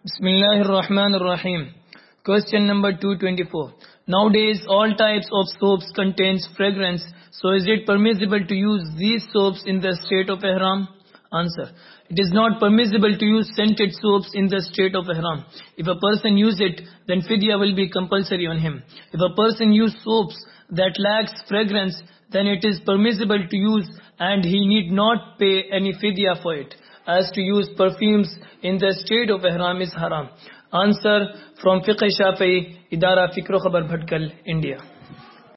Bismillahir Rahmanir Rahim. Question number 224. Nowadays, all types of soaps contains fragrance. So is it permissible to use these soaps in the state of ihram? Answer. It is not permissible to use scented soaps in the state of ihram. If a person use it, then fidya will be compulsory on him. If a person use soaps that lacks fragrance, then it is permissible to use and he need not pay any fidya for it. As to use perfumes in the state of ihram is haram. Answer from Fiqh Shafi'i, Idara Fikro Khabar Bhatkal, India.